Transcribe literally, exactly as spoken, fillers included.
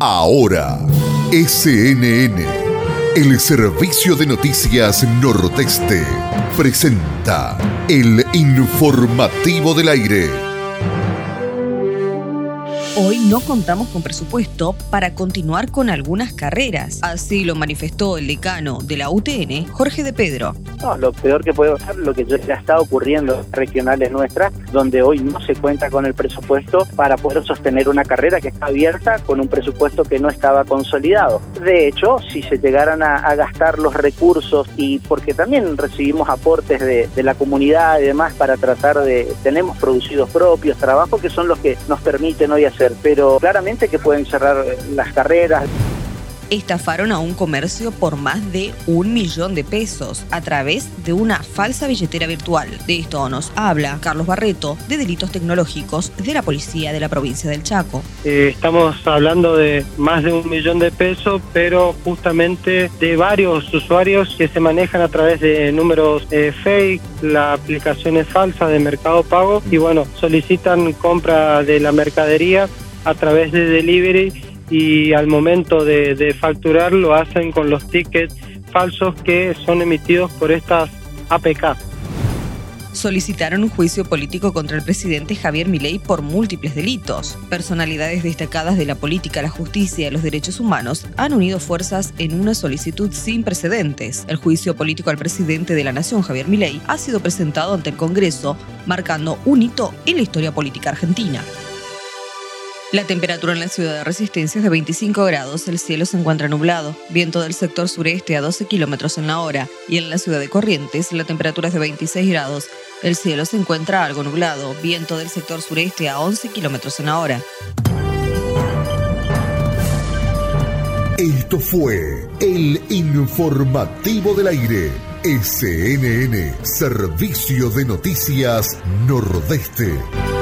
Ahora, S N N, el Servicio de Noticias Nordeste, presenta el informativo del aire. Hoy no contamos con presupuesto para continuar con algunas carreras. Así lo manifestó el decano de la U T N, Jorge de Pedro. No, lo peor que puede pasar, lo que ya está ocurriendo en regionales nuestras, donde hoy no se cuenta con el presupuesto para poder sostener una carrera que está abierta con un presupuesto que no estaba consolidado. De hecho, si se llegaran a, a gastar los recursos, y porque también recibimos aportes de, de la comunidad y demás para tratar de, tenemos producidos propios, trabajos que son los que nos permiten hoy hacer, pero claramente que pueden cerrar las carreras. Estafaron a un comercio por más de un millón de pesos a través de una falsa billetera virtual. De esto nos habla Carlos Barreto, de Delitos Tecnológicos de la Policía de la Provincia del Chaco. Eh, estamos hablando de más de un millón de pesos, pero justamente de varios usuarios que se manejan a través de números eh, fake, la aplicación es falsa de Mercado Pago y bueno, solicitan compra de la mercadería a través de delivery y al momento de, de facturar lo hacen con los tickets falsos que son emitidos por estas A P K. Solicitaron un juicio político contra el presidente Javier Milei por múltiples delitos. Personalidades destacadas de la política, la justicia y los derechos humanos han unido fuerzas en una solicitud sin precedentes. El juicio político al presidente de la Nación, Javier Milei, ha sido presentado ante el Congreso, marcando un hito en la historia política argentina. La temperatura en la ciudad de Resistencia es de veinticinco grados, el cielo se encuentra nublado, viento del sector sureste a doce kilómetros en la hora, y en la ciudad de Corrientes la temperatura es de veintiséis grados, el cielo se encuentra algo nublado, viento del sector sureste a once kilómetros en la hora. Esto fue el informativo del aire. S N N, Servicio de Noticias Nordeste.